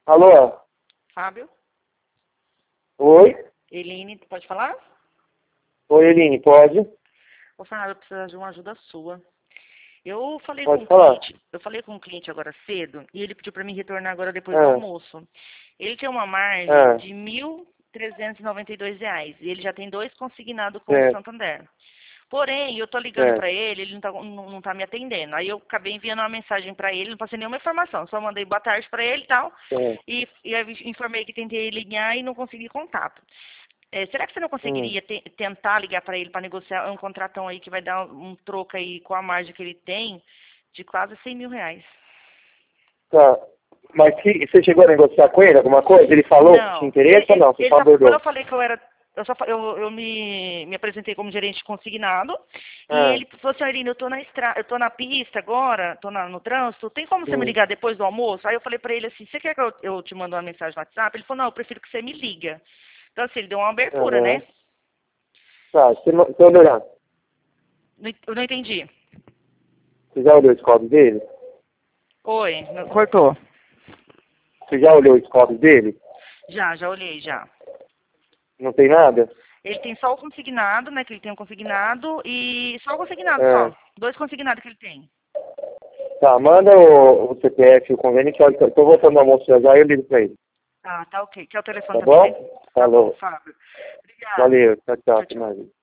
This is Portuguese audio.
Alô? Fábio? Oi? Eline, pode falar? Oi, Eline, pode? Ô, Fábio, eu preciso de uma ajuda sua. Eu falei com Pode um falar. cliente, eu falei com um cliente agora cedo e ele pediu para mim retornar agora depois do Ah, almoço. Ele tem uma margem ah, de R$ 1.392 e ele já tem 2 consignados com o certo, Santander. Porém, eu tô ligando para certo. ele não tá me atendendo. Aí eu acabei enviando uma mensagem para ele, não passei nenhuma informação, só mandei boa tarde para ele e tal. Certo. E aí informei que tentei ligar e não consegui contato. Será que você não Hum, conseguiria tentar ligar para ele para negociar um contratão aí que vai dar um troco aí com a margem que ele tem de quase R$ 100.000? tá. Mas você chegou a negociar com ele alguma coisa? Ele falou que tinha Não, interesse ou não? Você só quando eu abordou? falei que eu era, eu me apresentei como gerente consignado e Ah, ele falou assim, Irine, eu tô na pista agora, no trânsito, tem como você me sim. ligar depois do almoço? Aí eu falei para ele assim, você quer que eu te mande uma mensagem no WhatsApp? Ele falou, não, eu prefiro que você me liga. Então assim, ele deu uma abertura, Aham. né? Tá, você olhando. Eu não entendi. Você já olhou o scope dele? Oi, cortou. Você já olhou o scope dele? Já olhei, já. Não tem nada? Ele tem só o consignado, né? Que ele tem um consignado e só o consignado Ah, só. 2 consignados que ele tem. tá, manda o CPF, o convênio, que eu tô voltando no almoço já e eu ligo pra ele. Ah, tá ok. Quer o telefone Tá também? bom? Tá bom, Falou. Fábio. Obrigada. Valeu. Tchau, tchau. Tchau, Até tchau. mais.